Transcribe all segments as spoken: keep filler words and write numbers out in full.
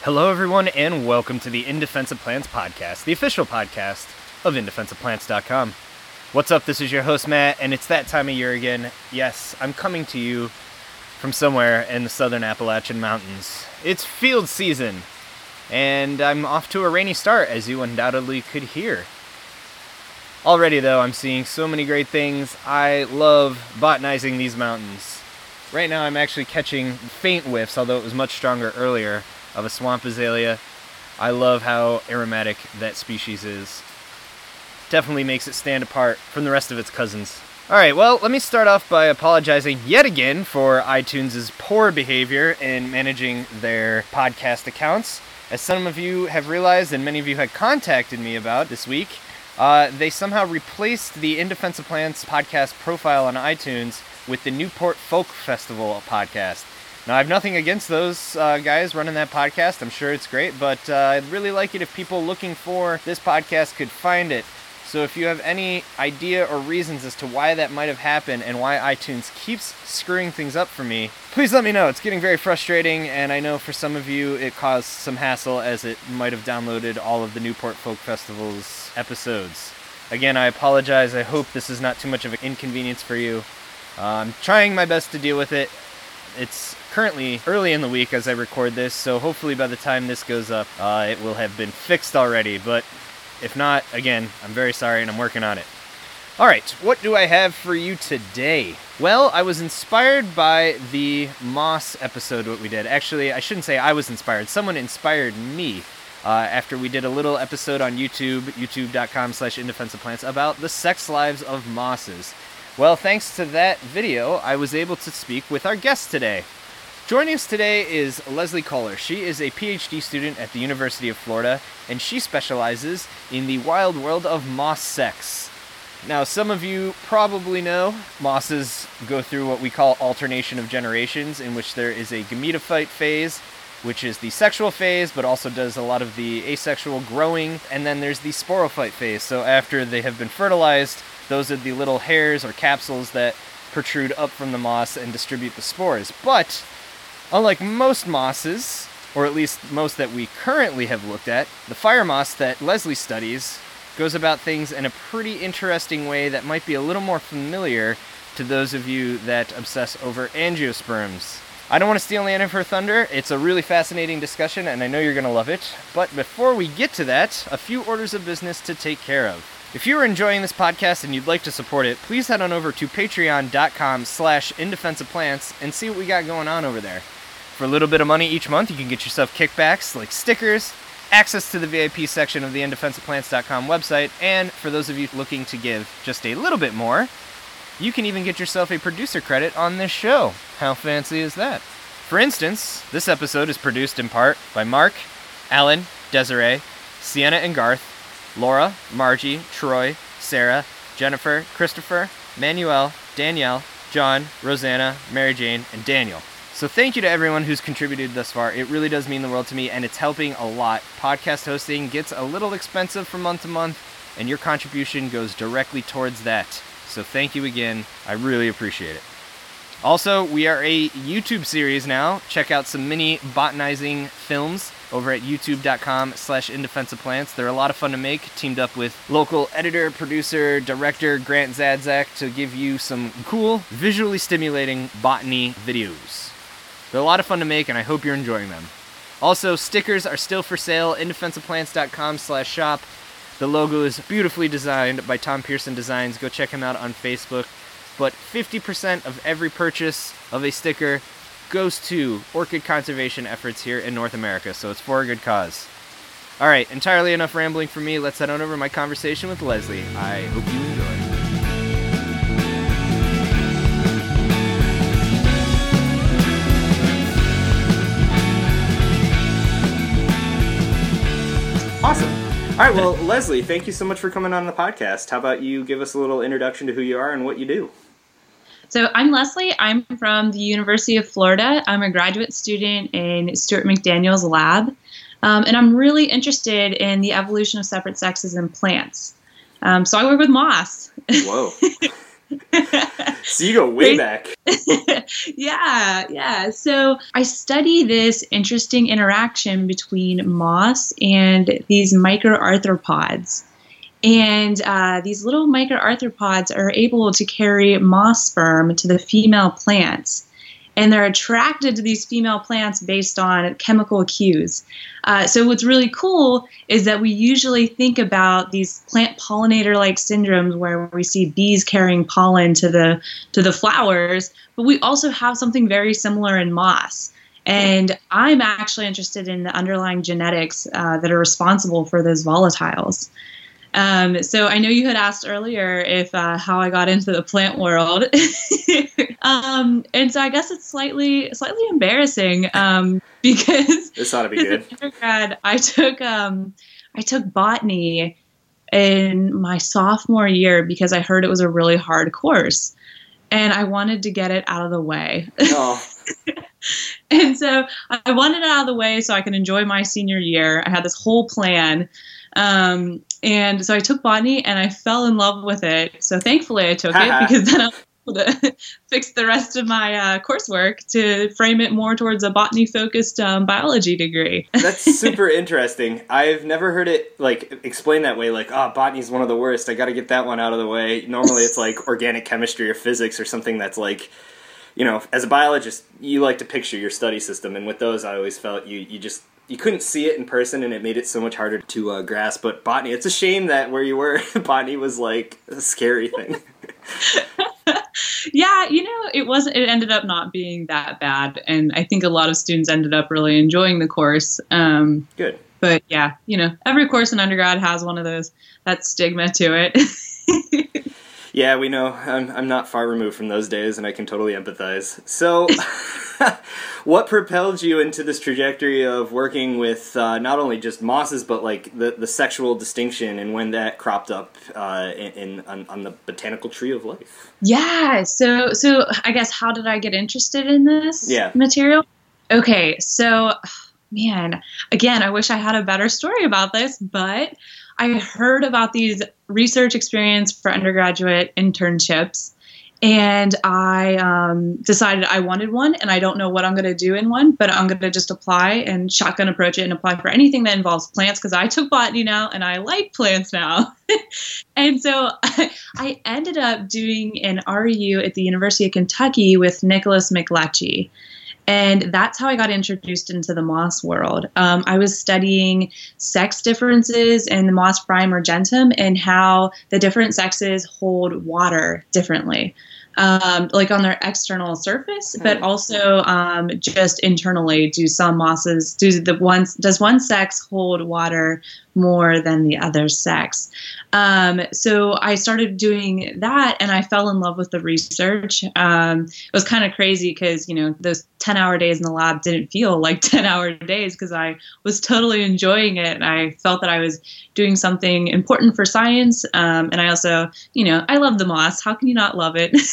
Hello, everyone, and welcome to the In Defense of Plants podcast, the official podcast of in defense of plants dot com. What's up? This is your host, Matt, and it's that time of year again. Yes, I'm coming to you from somewhere in the southern Appalachian Mountains. It's field season, and I'm off to a rainy start, as you undoubtedly could hear. Already, though, I'm seeing so many great things. I love botanizing these mountains. Right now, I'm actually catching faint whiffs, although it was much stronger earlier, of a swamp azalea. I love how aromatic that species is. Definitely makes it stand apart from the rest of its cousins. Alright, well, let me start off by apologizing yet again for iTunes' poor behavior in managing their podcast accounts. As some of you have realized, and many of you had contacted me about this week, uh, they somehow replaced the In Defense of Plants podcast profile on iTunes with the Newport Folk Festival podcast. Now, I have nothing against those uh, guys running that podcast. I'm sure it's great, but uh, I'd really like it if people looking for this podcast could find it. So if you have any idea or reasons as to why that might have happened and why iTunes keeps screwing things up for me, please let me know. It's getting very frustrating, and I know for some of you it caused some hassle as it might have downloaded all of the Newport Folk Festival's episodes. Again, I apologize. I hope this is not too much of an inconvenience for you. Uh, I'm trying my best to deal with it. It's currently early in the week as I record this, so hopefully by the time this goes up, uh, it will have been fixed already. But if not, again, I'm very sorry and I'm working on it. Alright, what do I have for you today? Well, I was inspired by the moss episode, what we did. Actually, I shouldn't say I was inspired. Someone inspired me uh, after we did a little episode on YouTube, youtube.com slash indefensiveplants, about the sex lives of mosses. Well, thanks to that video, I was able to speak with our guest today. Joining us today is Leslie Kohler. She is a P H D student at the University of Florida, and she specializes in the wild world of moss sex. Now, some of you probably know mosses go through what we call alternation of generations, in which there is a gametophyte phase, which is the sexual phase, but also does a lot of the asexual growing, and then there's the sporophyte phase. So after they have been fertilized, those are the little hairs or capsules that protrude up from the moss and distribute the spores. But unlike most mosses, or at least most that we currently have looked at, the fire moss that Leslie studies goes about things in a pretty interesting way that might be a little more familiar to those of you that obsess over angiosperms. I don't want to steal any of her thunder. It's a really fascinating discussion, and I know you're going to love it. But before we get to that, a few orders of business to take care of. If you are enjoying this podcast and you'd like to support it, please head on over to patreon.com slash indefensiveplants and see what we got going on over there. For a little bit of money each month, you can get yourself kickbacks like stickers, access to the V I P section of the in defense of plants dot com website, and for those of you looking to give just a little bit more, you can even get yourself a producer credit on this show. How fancy is that? For instance, this episode is produced in part by Mark, Alan, Desiree, Sienna and Garth, Laura, Margie, Troy, Sarah, Jennifer, Christopher, Manuel, Danielle, John, Rosanna, Mary Jane, and Daniel. So thank you to everyone who's contributed thus far. It really does mean the world to me, and it's helping a lot. Podcast hosting gets a little expensive from month to month, and your contribution goes directly towards that. So thank you again. I really appreciate it. Also, we are a YouTube series now. Check out some mini botanizing films over at youtube.com slash indefensiveplants. They're a lot of fun to make, teamed up with local editor, producer, director Grant Zadzak to give you some cool, visually stimulating botany videos. They're a lot of fun to make, and I hope you're enjoying them. Also, stickers are still for sale, indefensiveplants.com slash shop. The logo is beautifully designed by Tom Pearson Designs. Go check him out on Facebook. But fifty percent of every purchase of a sticker goes to orchid conservation efforts here in North America, so it's for a good cause. Alright, entirely enough rambling for me. Let's head on over to my conversation with Leslie. I hope you enjoy. Awesome. All right, well, Leslie, thank you so much for coming on the podcast. How about you give us a little introduction to who you are and what you do? So I'm Leslie. I'm from the University of Florida. I'm a graduate student in Stuart McDaniel's lab, um, and I'm really interested in the evolution of separate sexes in plants. Um, so I work with moss. Whoa. So you go way back. yeah, yeah. So I study this interesting interaction between moss and these microarthropods. And uh, these little microarthropods are able to carry moss sperm to the female plants. And they're attracted to these female plants based on chemical cues. Uh, so what's really cool is that we usually think about these plant pollinator-like syndromes where we see bees carrying pollen to the to the flowers, but we also have something very similar in moss. And I'm actually interested in the underlying genetics uh, that are responsible for those volatiles. Um, so I know you had asked earlier if uh, how I got into the plant world, um, and so I guess it's slightly slightly embarrassing um, because this ought to be good. As an undergrad, I took um, I took botany in my sophomore year because I heard it was a really hard course, and I wanted to get it out of the way. Oh. And so I wanted it out of the way so I could enjoy my senior year. I had this whole plan. Um, and so I took botany and I fell in love with it. So thankfully I took it because then I was able to fix the rest of my uh, coursework to frame it more towards a botany-focused um, biology degree. That's super interesting. I've never heard it like explained that way. Like, oh, botany's one of the worst. I got to get that one out of the way. Normally it's like organic chemistry or physics or something that's like, you know, as a biologist, you like to picture your study system. And with those, I always felt you, you just... you couldn't see it in person, and it made it so much harder to uh, grasp. But botany, it's a shame that where you were, botany was like a scary thing. Yeah, you know, it wasn't. It ended up not being that bad, and I think a lot of students ended up really enjoying the course. Um, Good. But yeah, you know, every course in undergrad has one of those that stigma to it. Yeah, we know. I'm, I'm not far removed from those days, and I can totally empathize. So, what propelled you into this trajectory of working with uh, not only just mosses, but like the, the sexual distinction, and when that cropped up uh, in, in on, on the botanical tree of life? Yeah. So, so I guess how did I get interested in this yeah. material? Okay. So, man, again, I wish I had a better story about this, but I heard about these research experience for undergraduate internships, and I um, decided I wanted one, and I don't know what I'm going to do in one, but I'm going to just apply and shotgun approach it and apply for anything that involves plants, because I took botany now, and I like plants now. And so I, I ended up doing an R E U at the University of Kentucky with Nicholas McLetchie. And that's how I got introduced into the moss world. Um, I was studying sex differences in the Moss primordianum and how the different sexes hold water differently, um, like on their external surface, but also um, just internally. Do some mosses, do the ones, does one sex hold water more than the other sex? Um, so I started doing that, and I fell in love with the research. Um, it was kind of crazy because, you know, those ten hour days in the lab didn't feel like ten hour days because I was totally enjoying it. And I felt that I was doing something important for science. Um, and I also, you know, I love the moss. How can you not love it?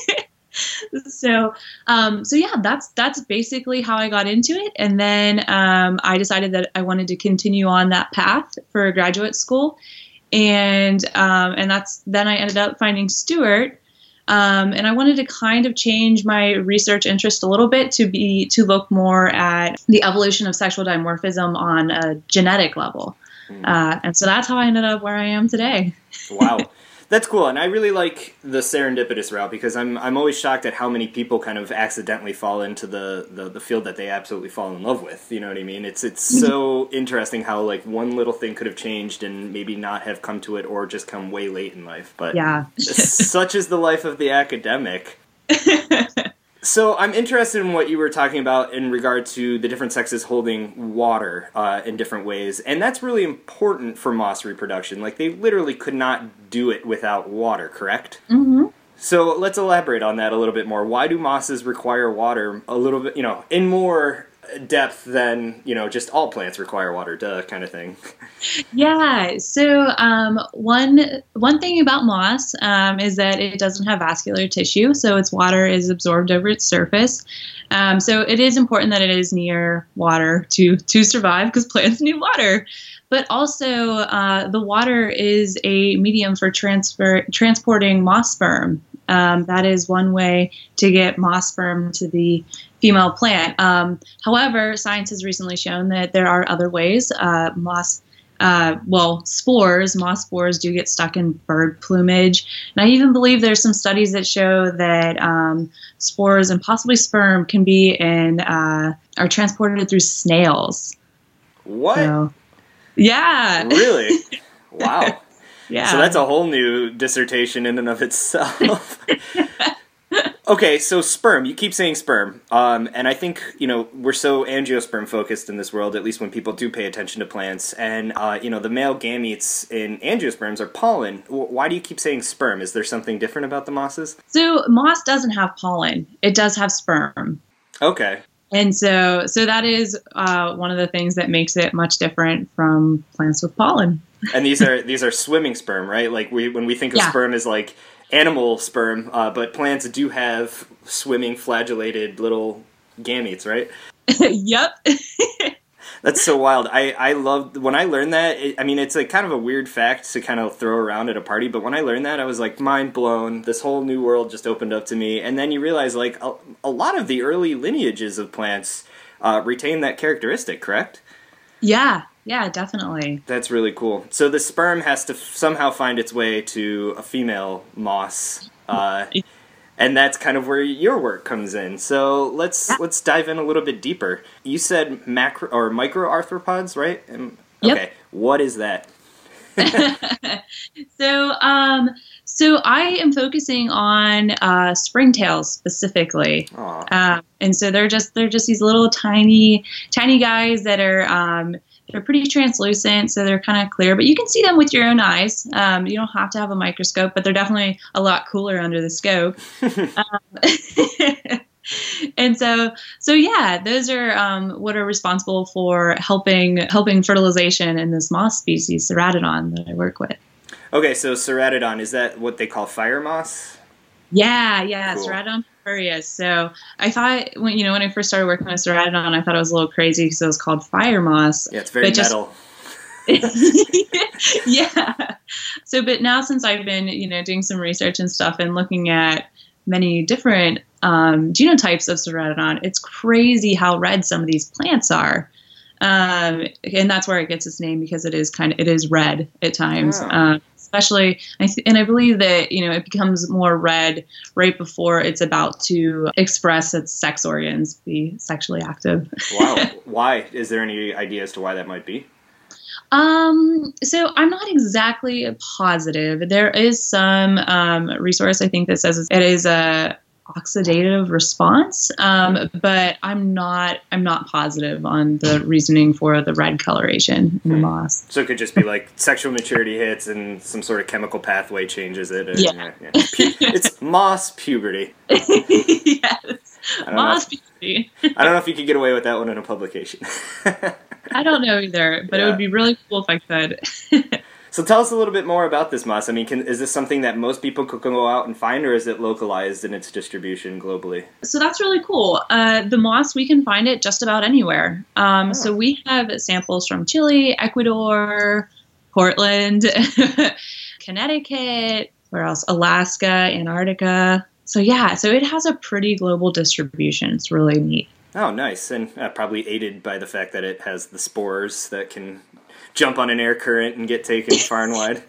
So, um, so yeah, that's, that's basically how I got into it. And then, um, I decided that I wanted to continue on that path for graduate school. And, um, and that's, then I ended up finding Stewart. Um, and I wanted to kind of change my research interest a little bit to be, to look more at the evolution of sexual dimorphism on a genetic level. Mm. Uh, and so that's how I ended up where I am today. Wow. That's cool, and I really like the serendipitous route because I'm I'm always shocked at how many people kind of accidentally fall into the, the, the field that they absolutely fall in love with. You know what I mean? It's it's so interesting how like one little thing could have changed and maybe not have come to it or just come way late in life. But yeah, such is the life of the academic. So I'm interested in what you were talking about in regard to the different sexes holding water uh, in different ways. And that's really important for moss reproduction. Like, they literally could not do it without water, correct? Mm-hmm. So let's elaborate on that a little bit more. Why do mosses require water a little bit, you know, in more depth than, you know, just all plants require water, duh, kind of thing? Yeah, so um, one one thing about moss um, is that it doesn't have vascular tissue, so its water is absorbed over its surface. Um, so it is important that it is near water to, to survive, because plants need water. But also, uh, the water is a medium for transfer transporting moss sperm. Um, that is one way to get moss sperm to the female plant. Um, however, science has recently shown that there are other ways. Uh, moss, uh, well, spores, moss spores do get stuck in bird plumage. And I even believe there's some studies that show that um, spores and possibly sperm can be in, uh, are transported through snails. What? So, yeah. Really? Wow. Yeah. So that's a whole new dissertation in and of itself. Okay, so sperm. You keep saying sperm. Um, and I think, you know, we're so angiosperm focused in this world, at least when people do pay attention to plants. And, uh, you know, the male gametes in angiosperms are pollen. Why do you keep saying sperm? Is there something different about the mosses? So moss doesn't have pollen. It does have sperm. Okay. And so so that is uh, one of the things that makes it much different from plants with pollen. And these are these are swimming sperm, right? Like we when we think of Yeah. sperm as like animal sperm, uh, but plants do have swimming flagellated little gametes, right? Yep. That's so wild. I, I loved, when I learned that, it, I mean, it's a kind of a weird fact to kind of throw around at a party, but when I learned that, I was like, mind blown. This whole new world just opened up to me. And then you realize, like, a, a lot of the early lineages of plants uh, retain that characteristic, correct? Yeah. Yeah, definitely. That's really cool. So the sperm has to f- somehow find its way to a female moss, uh, and that's kind of where your work comes in. So let's Yeah. let's dive in a little bit deeper. You said macro or microarthropods, right? Um, Yep. Okay, what is that? so um so I am focusing on uh springtails specifically. Aw. Um, and so they're just they're just these little tiny tiny guys that are um, they're pretty translucent, so they're kind of clear, but you can see them with your own eyes. Um, you don't have to have a microscope, but they're definitely a lot cooler under the scope. um, and so so yeah, those are um, what are responsible for helping helping fertilization in this moss species, Ceratodon, that I work with. Okay, so Ceratodon, is that what they call fire moss? Yeah, yeah, Cool. Ceratodon furious. So I thought when you know when I first started working with Ceratodon, I thought it was a little crazy because it was called fire moss. Yeah, it's very But just- metal. Yeah. So, but now since I've been you know doing some research and stuff and looking at many different um, genotypes of Ceratodon, it's crazy how red some of these plants are. Um, and that's where it gets its name because it is kind of it is red at times. Oh. Um, especially, I th- and I believe that you know it becomes more red right before it's about to express its sex organs, be sexually active. Wow. Why? Is there any idea as to why that might be? Um, so I'm not exactly positive. There is some um, resource I think that says it is a oxidative response, um, but I'm not I'm not positive on the reasoning for the red coloration in the moss. So it could just be like sexual maturity hits and some sort of chemical pathway changes it. and- Yeah. yeah. Pu- it's moss puberty. Yes, I don't moss know. beauty. I don't know if you could get away with that one in a publication. I don't know either, but Yeah. it would be really cool if I could. So tell us a little bit more about this moss. I mean, can, is this something that most people could go out and find, or is it localized in its distribution globally? So that's really cool. Uh, the moss, we can find it just about anywhere. Um, Oh. So we have samples from Chile, Ecuador, Portland, Connecticut, where else? Alaska, Antarctica. So yeah, so it has a pretty global distribution. It's really neat. Oh, nice. And uh, probably aided by the fact that it has the spores that can jump on an air current and get taken far and wide.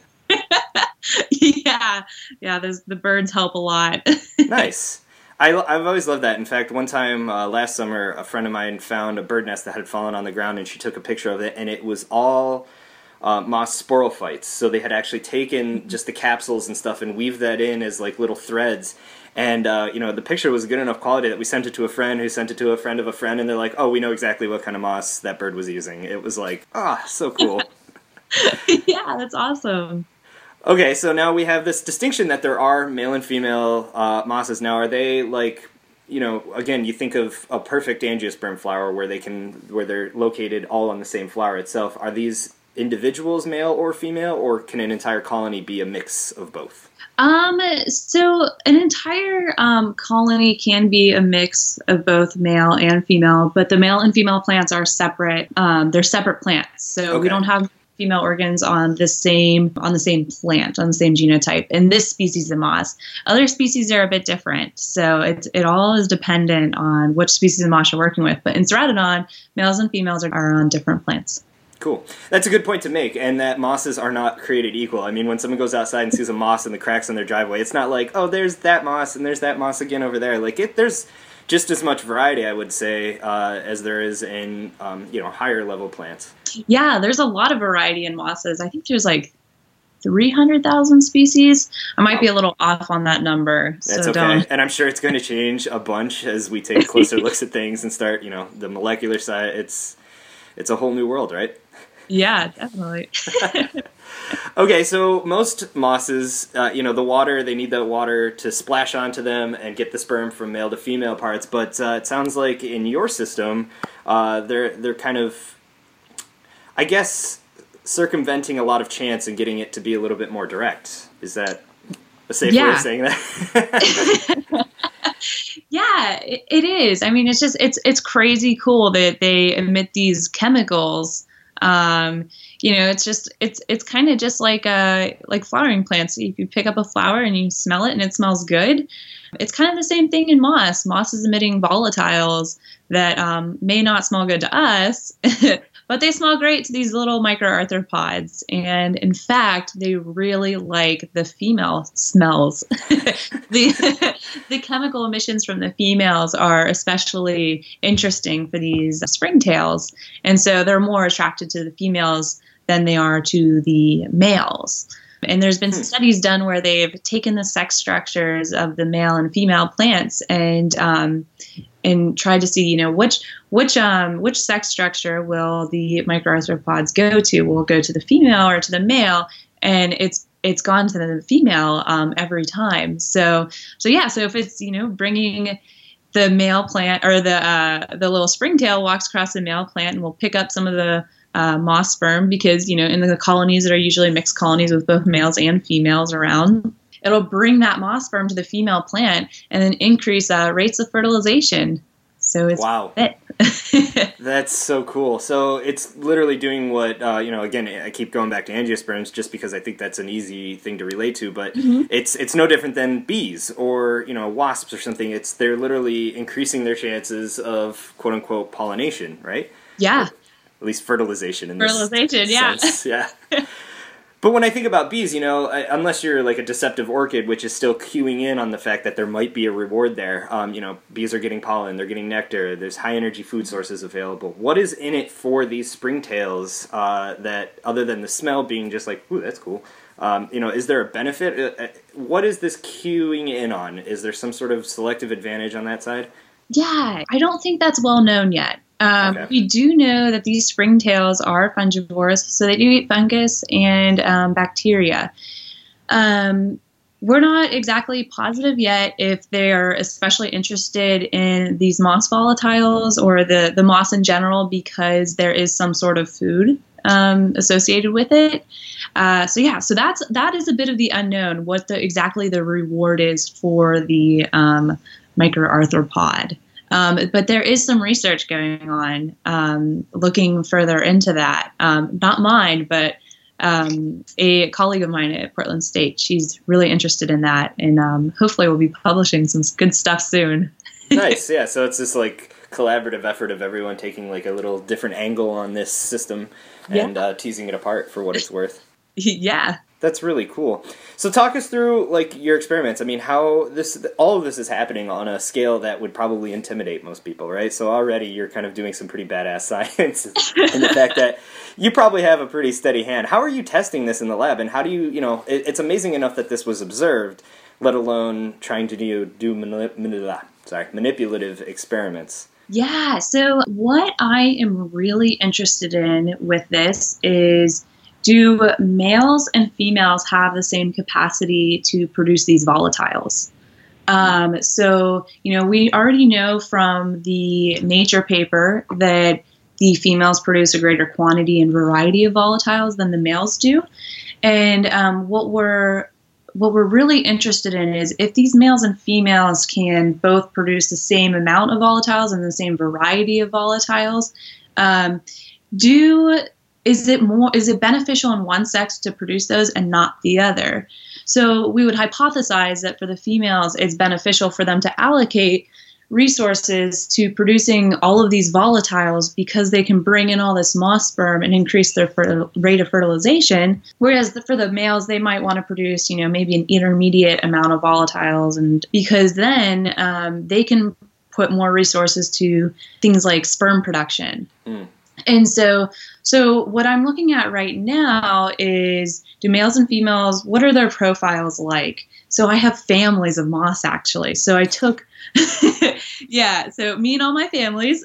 yeah, yeah. There's, the birds help a lot. Nice. I, I've always loved that. In fact, one time uh, last summer, a friend of mine found a bird nest that had fallen on the ground, and she took a picture of it, and it was all uh, moss sporophytes. So they had actually taken just the capsules and stuff and weaved that in as like little threads. And, uh, you know, the picture was good enough quality that we sent it to a friend who sent it to a friend of a friend, and they're like, oh, we know exactly what kind of moss that bird was using. It was like, ah, so cool. Yeah, that's awesome. Okay, so now we have this distinction that there are male and female uh, mosses. Now, are they like, you know, again, you think of a perfect angiosperm flower where they can, where they're located all on the same flower itself. Are these individuals male or female, or can an entire colony be a mix of both? Um, so an entire um, colony can be a mix of both male and female, but the male and female plants are separate. Um, they're separate plants, so Okay. we don't have female organs on the same on the same plant, on the same genotype in this species of moss. Other species are a bit different, so it it all is dependent on which species of moss you're working with. But in Ceratodon, males and females are, are on different plants. Cool. That's a good point to make, and that mosses are not created equal. I mean, when someone goes outside and sees a moss in the cracks on their driveway, it's not like, oh, there's that moss and there's that moss again over there. Like, it, there's just as much variety, I would say, uh, as there is in, um, you know, higher level plants. Yeah, there's a lot of variety in mosses. I think there's like three hundred thousand species. I might be a little off on that number. That's so okay. Don't. And I'm sure it's going to change a bunch as we take closer looks at things and start, you know, the molecular side. It's, it's a whole new world, right? Yeah, definitely. Okay, so most mosses, uh, you know, the water, they need the water to splash onto them and get the sperm from male to female parts. But uh, it sounds like in your system, uh, they're they're kind of, I guess, circumventing a lot of chance and getting it to be a little bit more direct. Is that a safe yeah. way of saying that? Yeah, it, it is. I mean, it's just it's it's crazy cool that they emit these chemicals. Um, you know, it's just it's it's kind of just like uh like flowering plants. If you pick up a flower and you smell it and it smells good, it's kind of the same thing in moss. Moss is emitting volatiles that um, may not smell good to us, but they smell great to these little microarthropods. And in fact, they really like the female smells. the the chemical emissions from the females are especially interesting for these springtails. And so they're more attracted to the females than they are to the males. And there's been some studies done where they've taken the sex structures of the male and female plants and um, and tried to see, you know, which which um, which sex structure will the microarthropods go to? Will it go to the female or to the male? And it's it's gone to the female um, every time. So so yeah. So if it's, you know, bringing the male plant or the uh, the little springtail walks across the male plant and will pick up some of the Uh, moss sperm, because, you know, in the colonies that are usually mixed colonies with both males and females around, it'll bring that moss sperm to the female plant and then increase uh, rates of fertilization. So it's wow. it. That's so cool. So it's literally doing what, uh, you know, again, I keep going back to angiosperms just because I think that's an easy thing to relate to, but mm-hmm. it's it's no different than bees or, you know, wasps or something. It's they're literally increasing their chances of quote unquote pollination, right? Yeah. Or, at least fertilization in fertilization, this yeah. sense. Yeah. But when I think about bees, you know, I, unless you're like a deceptive orchid, which is still cueing in on the fact that there might be a reward there, um, you know, bees are getting pollen, they're getting nectar, there's high energy food sources available. What is in it for these springtails uh, that, other than the smell being just like, ooh, that's cool, um, you know, is there a benefit? Uh, what is this cueing in on? Is there some sort of selective advantage on that side? Yeah, I don't think that's well known yet. Um, okay. We do know that these springtails are fungivorous, so they do eat fungus and um, bacteria. Um, we're not exactly positive yet if they're especially interested in these moss volatiles or the, the moss in general because there is some sort of food um, associated with it. Uh, so yeah, so that's that is a bit of the unknown, what the exactly the reward is for the um, microarthropod. Um, but there is some research going on um, looking further into that. Um, not mine, but um, a colleague of mine at Portland State. She's really interested in that, and um, hopefully we'll be publishing some good stuff soon. Nice, yeah. So it's this like collaborative effort of everyone taking like a little different angle on this system and yeah. uh, teasing it apart for what it's worth. Yeah. That's really cool. So talk us through like your experiments. I mean, how this, all of this is happening on a scale that would probably intimidate most people, right? So already you're kind of doing some pretty badass science and the fact that you probably have a pretty steady hand. How are you testing this in the lab? And how do you, you know, it, it's amazing enough that this was observed, let alone trying to do, do manip- manip- sorry, manipulative experiments. Yeah. So what I am really interested in with this is, do males and females have the same capacity to produce these volatiles? Um, so, you know, we already know from the Nature paper that the females produce a greater quantity and variety of volatiles than the males do. And um, what we're what we're really interested in is if these males and females can both produce the same amount of volatiles and the same variety of volatiles, um, do is it more, is it beneficial in one sex to produce those and not the other? So we would hypothesize that for the females, it's beneficial for them to allocate resources to producing all of these volatiles because they can bring in all this moss sperm and increase their fer- rate of fertilization. Whereas the, for the males, they might want to produce, you know, maybe an intermediate amount of volatiles, and because then um, they can put more resources to things like sperm production. Mm. And so, so what I'm looking at right now is, do males and females, what are their profiles like? So I have families of moss, actually. So I took, yeah, so me and all my families,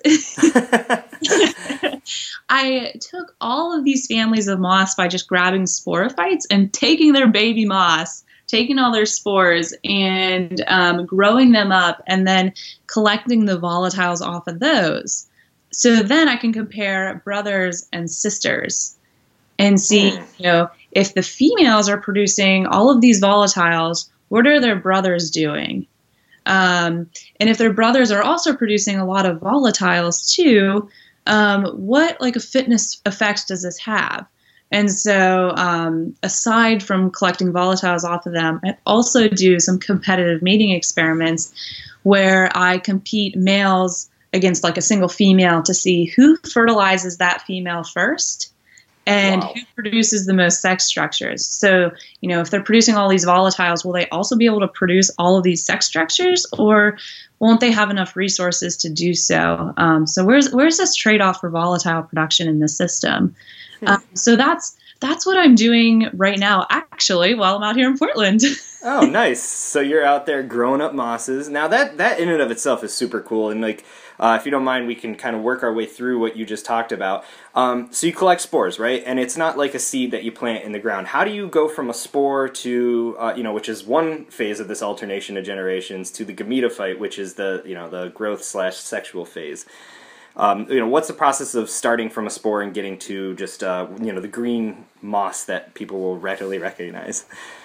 I took all of these families of moss by just grabbing sporophytes and taking their baby moss, taking all their spores and um, growing them up and then collecting the volatiles off of those. So then I can compare brothers and sisters and see, you know, if the females are producing all of these volatiles, what are their brothers doing? Um, and if their brothers are also producing a lot of volatiles too, um, what like a fitness effect does this have? And so um, aside from collecting volatiles off of them, I also do some competitive mating experiments where I compete males against like a single female to see who fertilizes that female first and wow. who produces the most sex structures. So, you know, if they're producing all these volatiles, will they also be able to produce all of these sex structures, or won't they have enough resources to do so? Um, so where's where's this trade-off for volatile production in the system? Hmm. Um, so that's that's what I'm doing right now, actually, while I'm out here in Portland. Oh, nice. So you're out there growing up mosses. Now that, that in and of itself is super cool. And like, uh, if you don't mind, we can kind of work our way through what you just talked about. Um, so you collect spores, right? And it's not like a seed that you plant in the ground. How do you go from a spore to, uh, you know, which is one phase of this alternation of generations, to the gametophyte, which is the, you know, the growth slash sexual phase? Um, you know, what's the process of starting from a spore and getting to just, uh, you know, the green moss that people will readily recognize?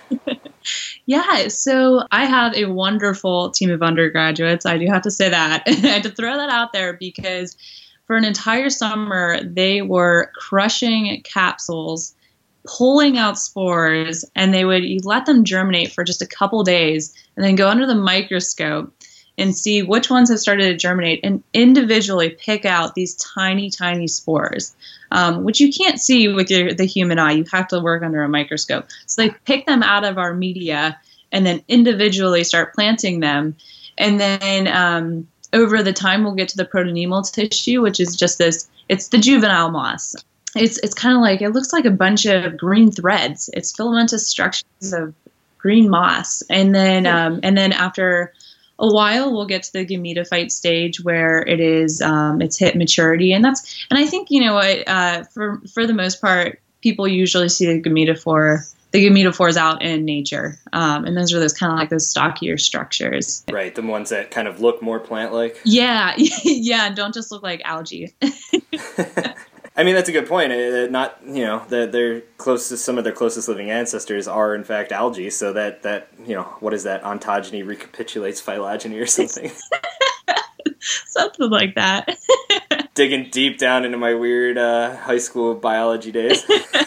Yeah, so I have a wonderful team of undergraduates. I do have to say that. I had to throw that out there because for an entire summer, they were crushing capsules, pulling out spores, and they would you let them germinate for just a couple days and then go under the microscope and see which ones have started to germinate and individually pick out these tiny, tiny spores, um, which you can't see with your, the human eye. You have to work under a microscope. So they pick them out of our media and then individually start planting them. And then um, over the time, we'll get to the protonemal tissue, which is just this, it's the juvenile moss. It's it's kind of like, it looks like a bunch of green threads. It's filamentous structures of green moss. And then um, and then after a while, we'll get to the gametophyte stage where it is um, it's hit maturity, and that's and I think you know what uh, for for the most part, people usually see the gametophore the gametophores out in nature, um, and those are those kind of like those stockier structures. Right, the ones that kind of look more plant-like. Yeah, yeah, and don't just look like algae. I mean, that's a good point. Uh, not, you know, that their closest, some of their closest living ancestors are in fact algae. So that, that you know, what is that? Ontogeny recapitulates phylogeny or something. Something like that. Digging deep down into my weird uh, high school biology days.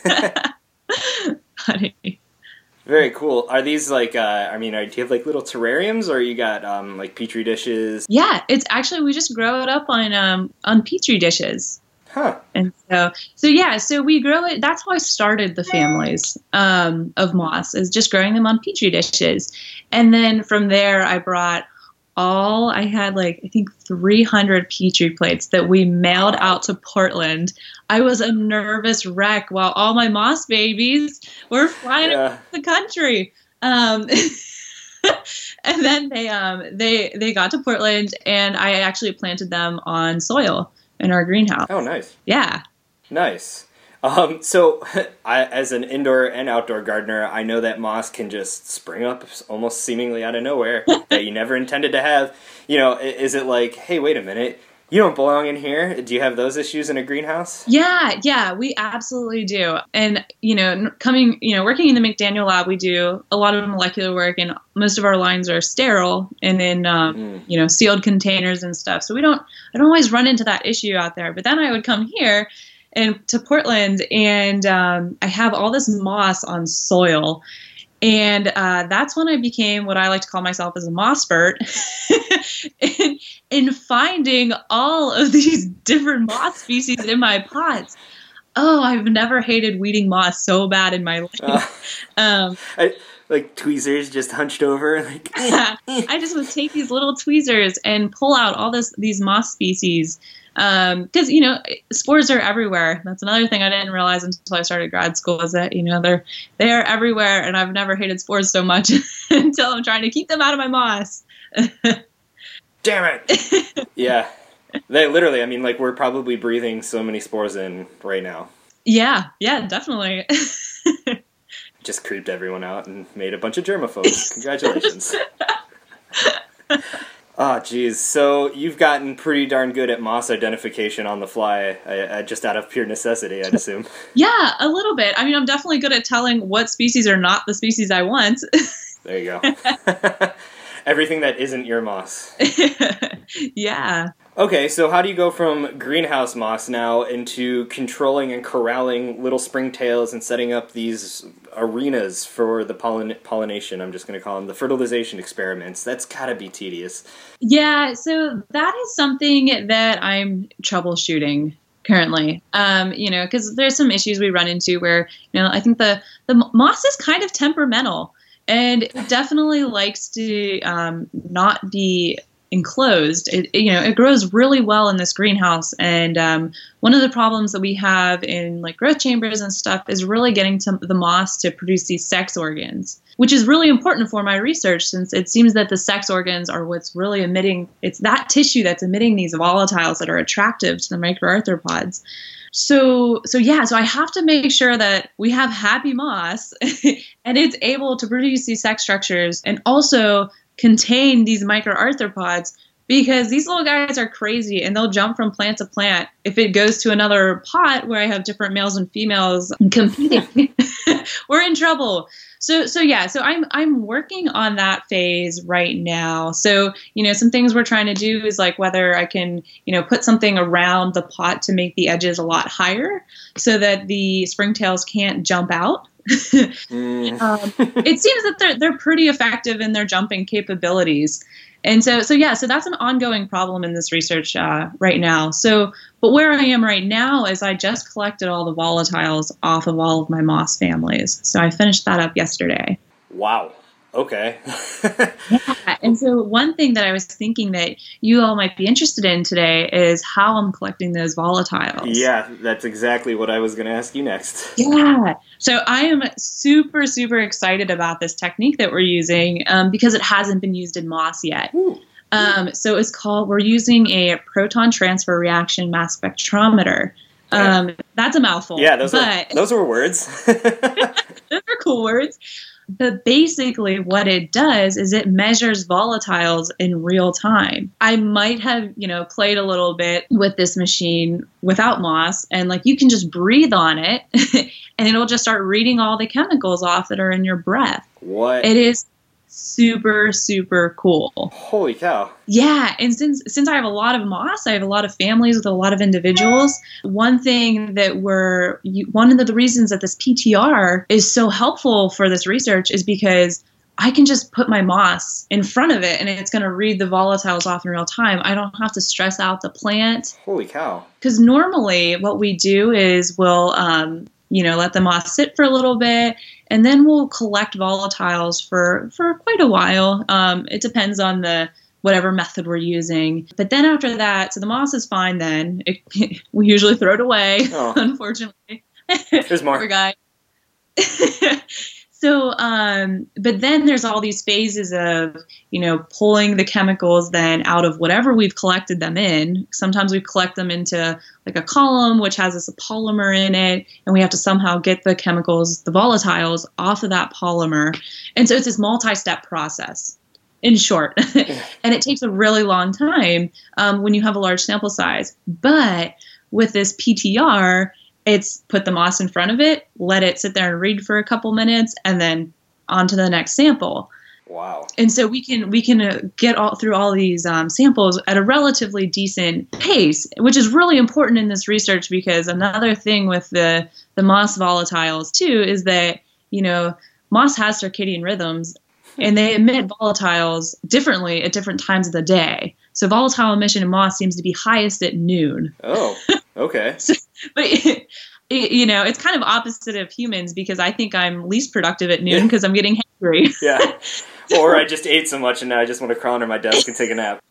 Funny. Very cool. Are these like, uh, I mean, are, do you have like little terrariums, or you got um, like petri dishes? Yeah, it's actually, we just grow it up on um, on petri dishes. Huh. And so, so yeah, so we grow it. That's how I started the families um, of moss, is just growing them on petri dishes. And then from there, I brought all, I had like, I think three hundred petri plates that we mailed out to Portland. I was a nervous wreck while all my moss babies were flying yeah. across the country. Um, and then they, um, they, they got to Portland, and I actually planted them on soil in our greenhouse. Oh, nice. Yeah. Nice. Um, so, I, as an indoor and outdoor gardener, I know that moss can just spring up almost seemingly out of nowhere that you never intended to have. You know, is it like, hey, wait a minute, you don't belong in here? Do you have those issues in a greenhouse? Yeah, yeah, we absolutely do. And, you know, coming, you know, working in the McDaniel lab, we do a lot of molecular work, and most of our lines are sterile and in, um, mm. you know, sealed containers and stuff. So we don't, I don't always run into that issue out there. But then I would come here, in to Portland, and um, I have all this moss on soil. And uh, that's when I became what I like to call myself as a mossbert, in, in finding all of these different moss species in my pots. Oh, I've never hated weeding moss so bad in my life. Uh, um, I, like tweezers just hunched over. Like, I just would take these little tweezers and pull out all this these moss species. Because, um, you know, spores are everywhere. That's another thing I didn't realize until I started grad school is that, you know, they're they're everywhere. And I've never hated spores so much until I'm trying to keep them out of my moss. Damn it. Yeah. They literally, I mean, like, we're probably breathing so many spores in right now. Yeah. Yeah, definitely. Just creeped everyone out and made a bunch of germaphobes. Congratulations. Oh, geez. So you've gotten pretty darn good at moss identification on the fly, I, I, just out of pure necessity, I'd assume. Yeah, a little bit. I mean, I'm definitely good at telling what species are not the species I want. There you go. Everything that isn't your moss. Yeah. Okay, so how do you go from greenhouse moss now into controlling and corralling little springtails and setting up these arenas for the pollin- pollination, I'm just going to call them, the fertilization experiments? That's got to be tedious. Yeah, so that is something that I'm troubleshooting currently. Um, you know, because there's some issues we run into where, you know, I think the, the moss is kind of temperamental, and it definitely likes to um, not be enclosed. It, it, you know, it grows really well in this greenhouse. And um, one of the problems that we have in like growth chambers and stuff is really getting to the moss to produce these sex organs, which is really important for my research, since it seems that the sex organs are what's really emitting, it's that tissue that's emitting these volatiles that are attractive to the microarthropods. So, so yeah, so I have to make sure that we have happy moss and it's able to produce these sex structures and also contain these microarthropods, because these little guys are crazy and they'll jump from plant to plant. If it goes to another pot where I have different males and females competing, we're in trouble. So, so yeah, so I'm, I'm working on that phase right now. So, you know, some things we're trying to do is like whether I can, you know, put something around the pot to make the edges a lot higher so that the springtails can't jump out. mm. um, it seems that they're, they're pretty effective in their jumping capabilities. And so, so yeah, so that's an ongoing problem in this research uh, right now. So, but where I am right now is I just collected all the volatiles off of all of my moss families. So I finished that up yesterday. Wow. Okay. Yeah. And so one thing that I was thinking that you all might be interested in today is how I'm collecting those volatiles. Yeah, that's exactly what I was going to ask you next. Yeah. So I am super, super excited about this technique that we're using um, because it hasn't been used in moss yet. Ooh. Um, so it's called, we're using a proton transfer reaction mass spectrometer. Um, yeah. That's a mouthful. Yeah, those, but, are, those were words. Those are cool words. But basically what it does is it measures volatiles in real time. I might have, you know, played a little bit with this machine without moss, and like you can just breathe on it and it'll just start reading all the chemicals off that are in your breath. What? It is super, super cool. Holy cow. Yeah. And since since I have a lot of moss, I have a lot of families with a lot of individuals. One thing that we're, one of the reasons that this P T R is so helpful for this research is because I can just put my moss in front of it and it's going to read the volatiles off in real time. I don't have to stress out the plant. Holy cow. Because normally what we do is we'll, um, you know, let the moss sit for a little bit, and then we'll collect volatiles for, for quite a while. Um, it depends on the whatever method we're using. But then after that, so the moss is fine then. It, we usually throw it away, oh. Unfortunately. There's more. Poor guy. So, um, but then there's all these phases of, you know, pulling the chemicals then out of whatever we've collected them in. Sometimes we collect them into like a column, which has this polymer in it, and we have to somehow get the chemicals, the volatiles, off of that polymer. And so it's this multi-step process, in short. And it takes a really long time um, when you have a large sample size. But with this P T R, it's put the moss in front of it, let it sit there and read for a couple minutes, and then on to the next sample. Wow. And so we can we can uh, get all through all these um, samples at a relatively decent pace, which is really important in this research, because another thing with the the moss volatiles too is that, you know, moss has circadian rhythms and they emit volatiles differently at different times of the day. So volatile emission in moss seems to be highest at noon. Oh, okay. so, but it, it, you know, it's kind of opposite of humans, because I think I'm least productive at noon because I'm getting hungry. Yeah. Or I just ate so much and now I just want to crawl under my desk and take a nap.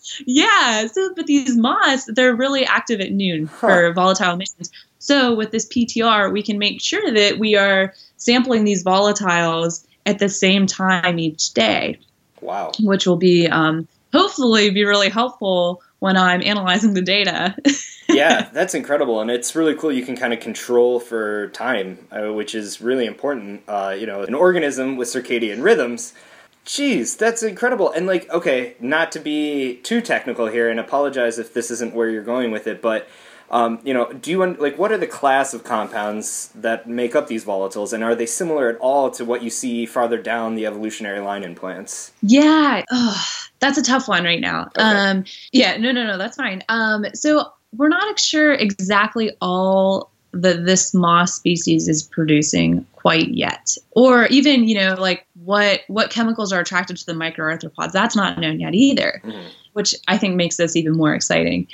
Yeah. So, but these moss, they're really active at noon Huh. for volatile emissions. So with this P T R, we can make sure that we are sampling these volatiles at the same time each day. Wow. Which will be um, hopefully be really helpful when I'm analyzing the data. Yeah, that's incredible, and it's really cool. You can kind of control for time, uh, which is really important. Uh, you know, an organism with circadian rhythms. Jeez, that's incredible. And like, okay, not to be too technical here, and apologize if this isn't where you're going with it, but um, you know, do you like what are the class of compounds that make up these volatiles, and are they similar at all to what you see farther down the evolutionary line in plants? Yeah, oh, that's a tough one right now. Okay. Um, yeah, no, no, no, that's fine. Um, so we're not sure exactly all that this moss species is producing quite yet, or even, you know, like what what chemicals are attracted to the microarthropods. That's not known yet either, Mm-hmm. which I think makes this even more exciting.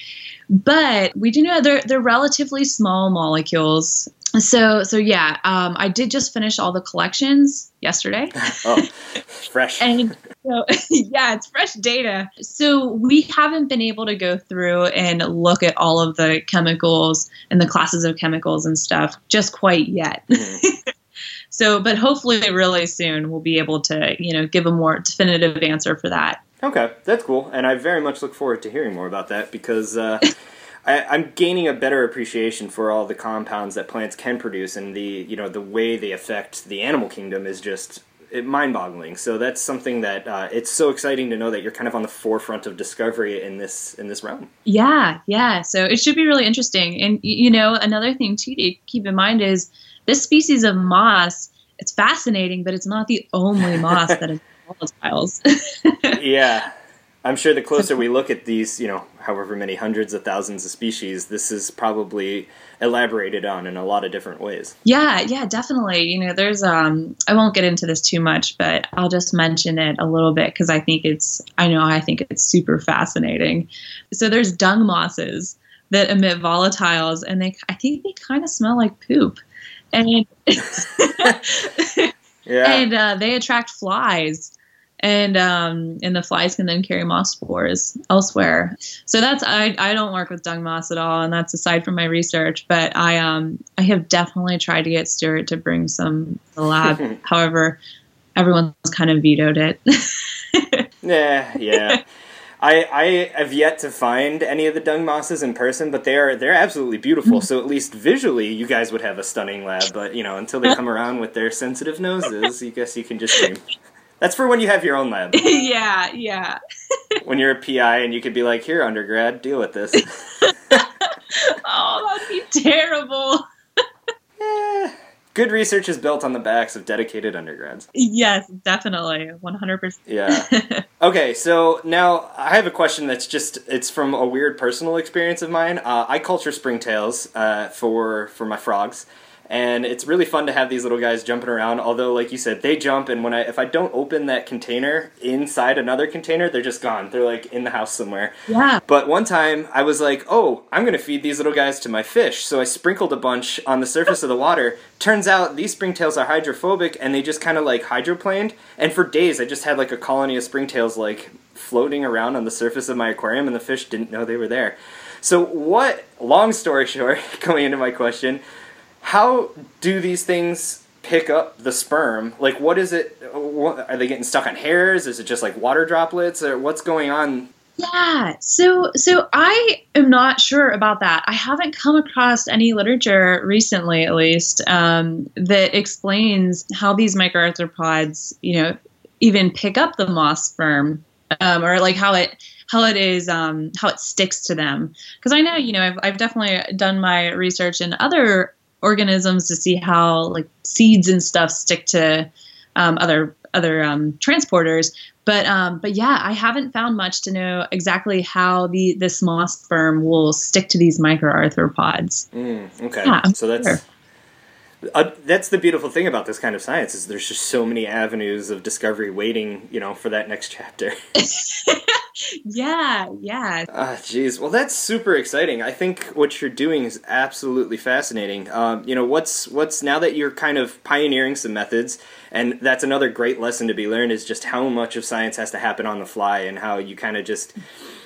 But we do know they're they're relatively small molecules. So so yeah, um, I did just finish all the collections yesterday. Oh, fresh. And so, yeah, it's fresh data. So we haven't been able to go through and look at all of the chemicals and the classes of chemicals and stuff just quite yet. Mm-hmm. So, but hopefully really soon we'll be able to, you know, give a more definitive answer for that. Okay, that's cool, and I very much look forward to hearing more about that, because uh, I, I'm gaining a better appreciation for all the compounds that plants can produce, and the you know the way they affect the animal kingdom is just it, mind-boggling. So that's something that uh, it's so exciting to know that you're kind of on the forefront of discovery in this in this realm. Yeah, yeah. So it should be really interesting. And you know, another thing too to keep in mind is this species of moss. It's fascinating, but it's not the only moss that is volatiles. Yeah, I'm sure the closer we look at these, you know, however many hundreds of thousands of species, this is probably elaborated on in a lot of different ways. Yeah, yeah, definitely. You know, there's, um, I won't get into this too much, but I'll just mention it a little bit because I think it's, I know, I think it's super fascinating. So there's dung mosses that emit volatiles, and they, I think they kind of smell like poop. And, Yeah. and uh, they attract flies. And um, and the flies can then carry moss spores elsewhere. So that's I, I don't work with dung moss at all, and that's aside from my research. But I um I have definitely tried to get Stuart to bring some to the lab. However, everyone's kind of vetoed it. Yeah, yeah. I I have yet to find any of the dung mosses in person, but they are they're absolutely beautiful. So at least visually, you guys would have a stunning lab. But you know, until they come around with their sensitive noses, you guess you can just dream. That's for when you have your own lab. yeah, yeah. When you're a P I and you could be like, here, undergrad, deal with this. Oh, that'd be terrible. Eh, good research is built on the backs of dedicated undergrads. Yes, definitely. one hundred percent. Yeah. Okay, so now I have a question that's just, it's from a weird personal experience of mine. Uh, I culture springtails uh, for, for my frogs. And it's really fun to have these little guys jumping around. Although, like you said, they jump, and when I if I don't open that container inside another container, they're just gone. They're like in the house somewhere. Yeah. But one time, I was like, "Oh, I'm gonna feed these little guys to my fish." So I sprinkled a bunch on the surface of the water. Turns out these springtails are hydrophobic, and they just kind of like hydroplaned. And for days, I just had like a colony of springtails like floating around on the surface of my aquarium, and the fish didn't know they were there. So what? Long story short, going into my question. How do these things pick up the sperm? Like, what is it? What, are they getting stuck on hairs? Is it just like water droplets? Or what's going on? Yeah, so so I am not sure about that. I haven't come across any literature recently, at least, um, that explains how these microarthropods, you know, even pick up the moss sperm, um, or like how it how it is um, how it sticks to them. Because I know, you know, I've I've definitely done my research in other organisms to see how like seeds and stuff stick to um, other other um, transporters. But um, but yeah, I haven't found much to know exactly how the this moss sperm will stick to these microarthropods. Mm, okay, Yeah, so that's sure. uh, that's the beautiful thing about this kind of science is there's just so many avenues of discovery waiting, you know, for that next chapter. yeah, yeah. Ah, jeez. Well, that's super exciting. I think what you're doing is absolutely fascinating. Um, you know, what's what's now that you're kind of pioneering some methods, and that's another great lesson to be learned is just how much of science has to happen on the fly and how you kind of just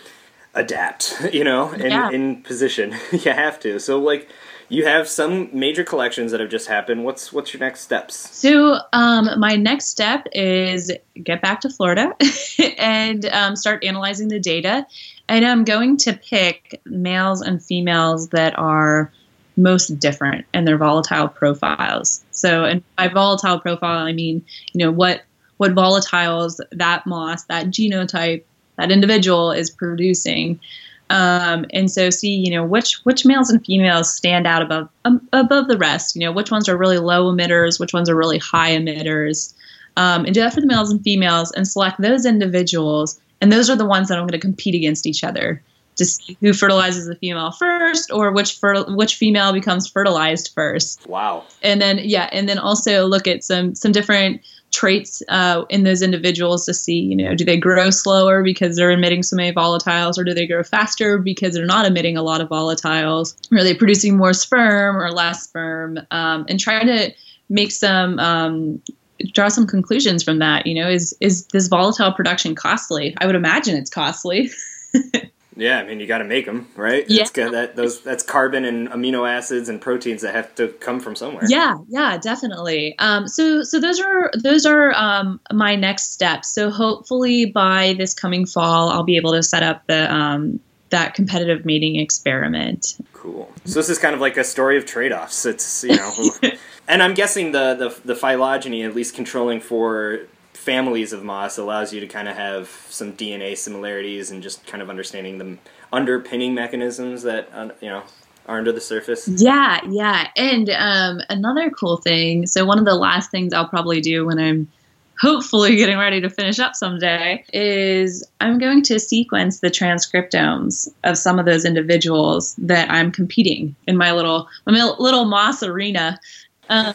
adapt, you know, in, Yeah. in position. You have to. So, like, you have some major collections that have just happened. What's what's your next steps? So um, my next step is get back to Florida and um, start analyzing the data. And I'm going to pick males and females that are most different in their volatile profiles. So in by volatile profile, I mean, you know, what what volatiles that moss, that genotype, that individual is producing. Um, and so see, you know, which which males and females stand out above um, above the rest. You know, which ones are really low emitters, which ones are really high emitters, um, and do that for the males and females, and select those individuals. And those are the ones that I'm going to compete against each other to see who fertilizes the female first, or which fer- which female becomes fertilized first. Wow. And then yeah, and then also look at some some different traits uh, in those individuals to see, you know, do they grow slower because they're emitting so many volatiles, or do they grow faster because they're not emitting a lot of volatiles? Or are they producing more sperm or less sperm? Um, and try to make some, um, draw some conclusions from that. You know, is is this volatile production costly? I would imagine it's costly. Yeah, I mean, you got to make them, right? Yeah. It's got that those that's carbon and amino acids and proteins that have to come from somewhere. Yeah, yeah, definitely. Um, so, so those are those are um, my next steps. So, hopefully, by this coming fall, I'll be able to set up the um, that competitive mating experiment. Cool. So this is kind of like a story of trade-offs. It's, you know, and I'm guessing the the the phylogeny, at least controlling for families of moss, allows you to kind of have some D N A similarities and just kind of understanding the underpinning mechanisms that, uh, you know, are under the surface. Yeah, yeah. And um, another cool thing, so one of the last things I'll probably do when I'm hopefully getting ready to finish up someday is I'm going to sequence the transcriptomes of some of those individuals that I'm competing in my little, my little moss arena. Um,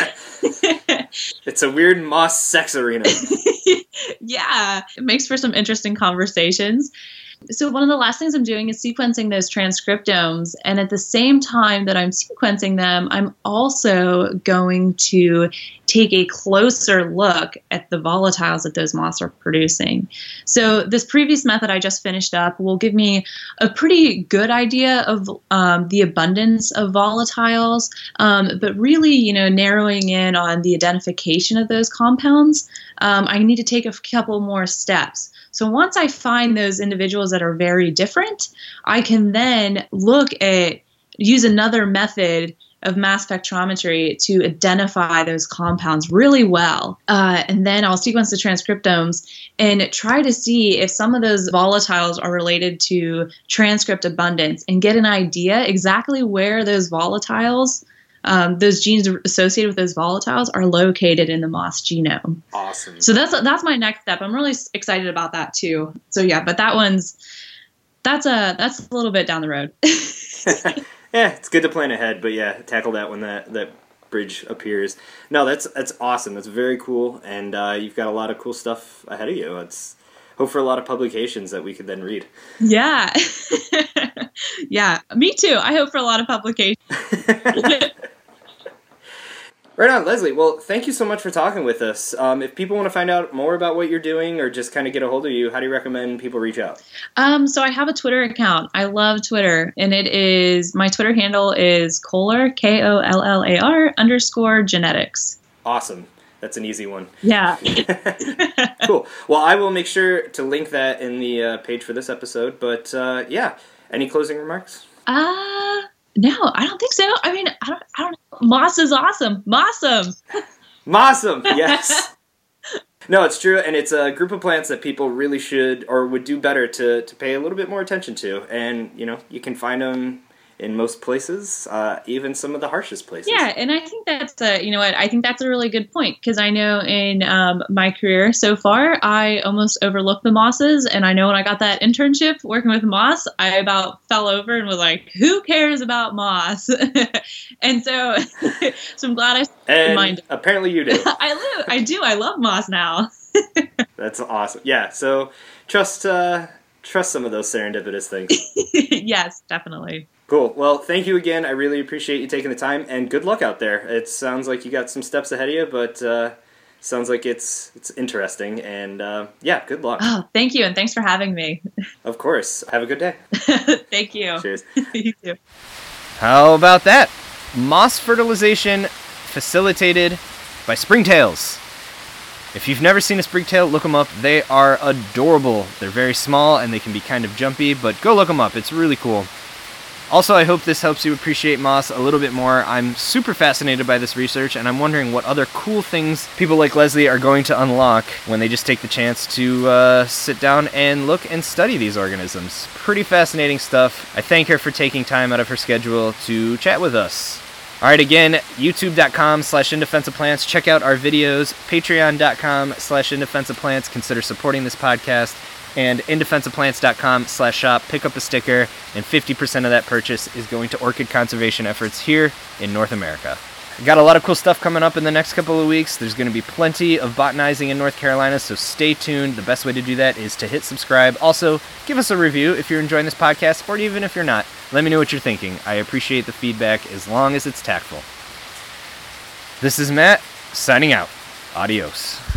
It's a weird moss sex arena. yeah, it makes for some interesting conversations. So one of the last things I'm doing is sequencing those transcriptomes. And at the same time that I'm sequencing them, I'm also going to take a closer look at the volatiles that those moss are producing. So this previous method I just finished up will give me a pretty good idea of um, the abundance of volatiles, um, but really, you know, narrowing in on the identification of those compounds, um, I need to take a couple more steps. So once I find those individuals that are very different, I can then look at, use another method of mass spectrometry to identify those compounds really well. Uh, and then I'll sequence the transcriptomes and try to see if some of those volatiles are related to transcript abundance and get an idea exactly where those volatiles, Um, those genes associated with those volatiles are located in the moss genome. Awesome. So that's that's my next step. I'm really excited about that too. So yeah, but that one's that's a that's a little bit down the road. Yeah, it's good to plan ahead, but yeah, tackle that when that, that bridge appears. No, that's that's awesome. That's very cool, and uh, you've got a lot of cool stuff ahead of you. It's hope for a lot of publications that we could then read. Yeah, yeah, me too. I hope for a lot of publications. Right on, Leslie. Well, thank you so much for talking with us. Um, if people want to find out more about what you're doing or just kind of get a hold of you, how do you recommend people reach out? Um, so I have a Twitter account. I love Twitter, and it is, my Twitter handle is Kollar, K O L L A R underscore genetics. Awesome. That's an easy one. Yeah. Cool. Well, I will make sure to link that in the uh, page for this episode. But uh, yeah, any closing remarks? Uh, no, I don't think so. I mean, I don't, I don't know. Moss is awesome. Mossum. Mossum, yes. No, it's true, and it's a group of plants that people really should or would do better to, to pay a little bit more attention to. And, you know, you can find them in most places, uh, even some of the harshest places. Yeah, and I think that's a, you know what, I think that's a really good point, because I know in um, my career so far, I almost overlooked the mosses, and I know when I got that internship working with moss, I about fell over and was like, who cares about moss? And so, so I'm glad I and reminded. Apparently you do. I live, I do, I love moss now. That's awesome. Yeah, so trust, uh, trust some of those serendipitous things. Yes, definitely. Cool. Well, thank you again. I really appreciate you taking the time, and good luck out there. It sounds like you got some steps ahead of you, but uh, sounds like it's it's interesting. And uh, yeah, good luck. Oh, thank you, and thanks for having me. Of course. Have a good day. Thank you. Cheers. You too. How about that? Moss fertilization facilitated by Springtails. If you've never seen a springtail, look them up. They are adorable. They're very small and they can be kind of jumpy, but go look them up. It's really cool. Also, I hope this helps you appreciate moss a little bit more. I'm super fascinated by this research, and I'm wondering what other cool things people like Leslie are going to unlock when they just take the chance to uh, sit down and look and study these organisms. Pretty fascinating stuff. I thank her for taking time out of her schedule to chat with us. All right, again, youtube.com slash indefensiveplants. Check out our videos, patreon.com slash indefensiveplants. Consider supporting this podcast. And indefensiveplants.com slash shop. Pick up a sticker, and fifty percent of that purchase is going to orchid conservation efforts here in North America. Got a lot of cool stuff coming up in the next couple of weeks. There's going to be plenty of botanizing in North Carolina, so stay tuned. The best way to do that is to hit subscribe. Also, give us a review if you're enjoying this podcast, or even if you're not. Let me know what you're thinking. I appreciate the feedback as long as it's tactful. This is Matt, signing out. Adios.